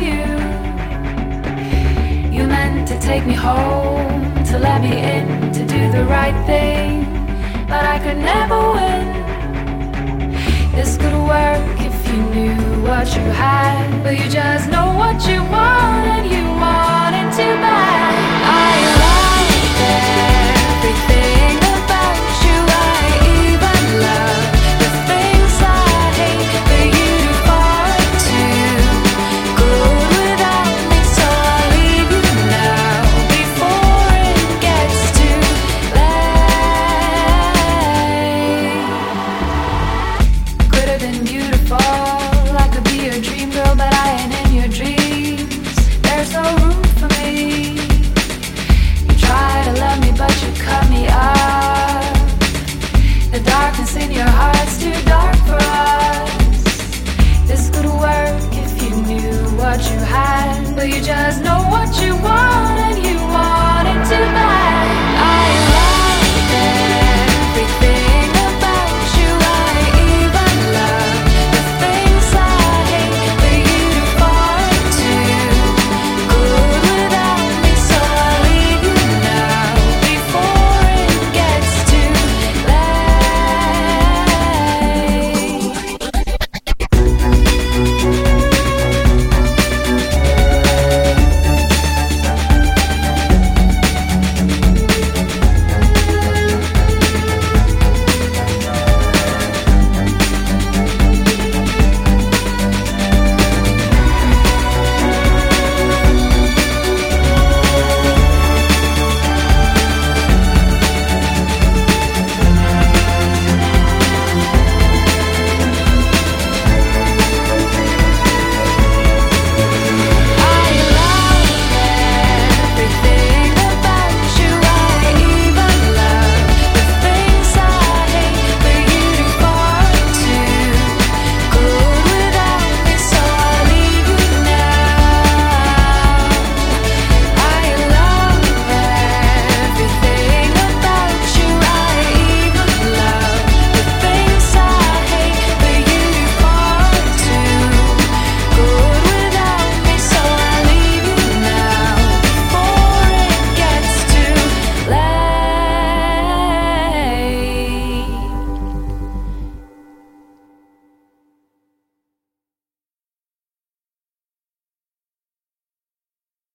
you. You meant to take me home, to let me in, to do the right thing, but I could never win. This could work if you knew what you had, but you just know what you want and you want it too bad.